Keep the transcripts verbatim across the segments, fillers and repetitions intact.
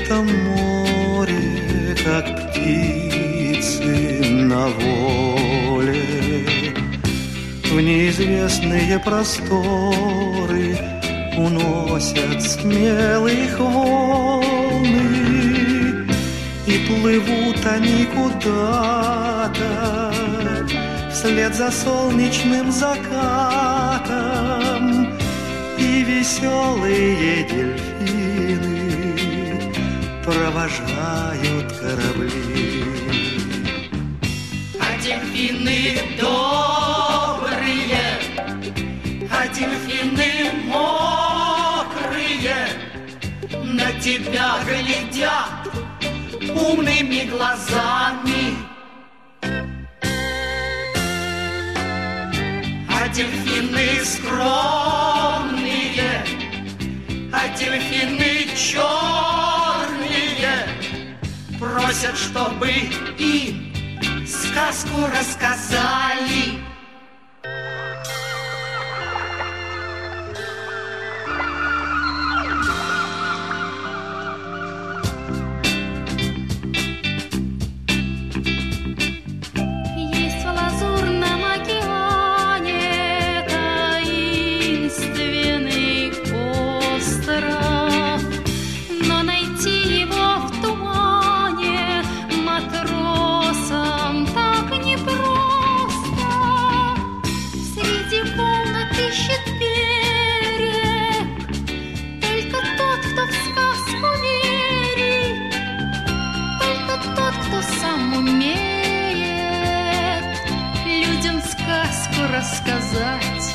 чистом море, как птицы на воле, в неизвестные просторы уносят смелых волны, и плывут они куда-то вслед за солнечным закатом, и веселые дельфины провожают корабли. А дельфины добрые, а дельфины мокрые на тебя глядят умными глазами. А дельфины скромные, а дельфины черные просят, чтобы им сказку рассказали. Рассказать.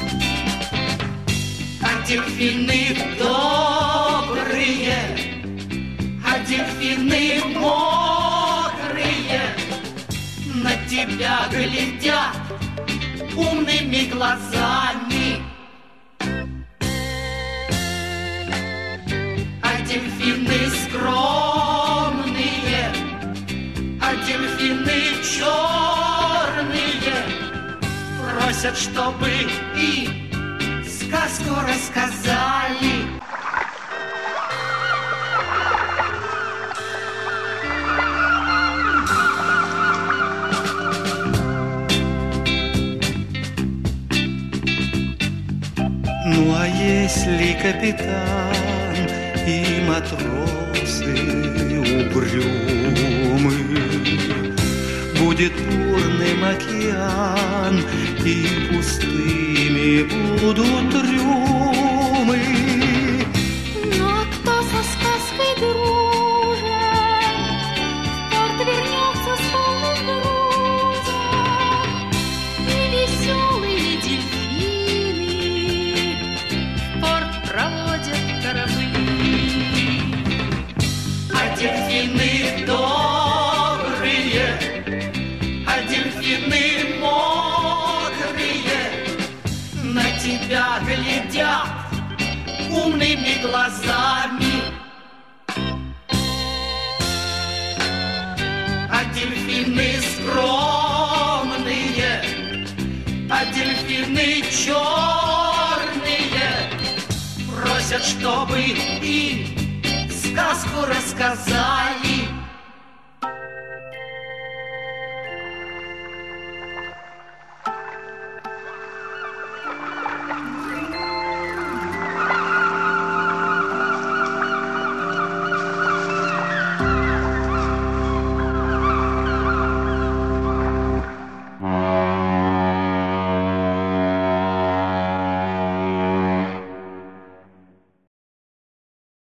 А дельфины добрые, а дельфины мокрые на тебя глядят умными глазами. А дельфины скромные, а дельфины черные просят, чтобы им сказку рассказали. Ну а если капитан и матросы угрюмы, будет бурным океан, и пустыми будут трюмы. Ну а кто со сказкой дружит, в порт вернется с полным грузом, и веселые дельфины в порт проводят корабли. А дельфины добрые, а дельфины мокрые на тебя глядят умными глазами. А дельфины скромные, а дельфины черные просят, чтобы им сказку рассказали.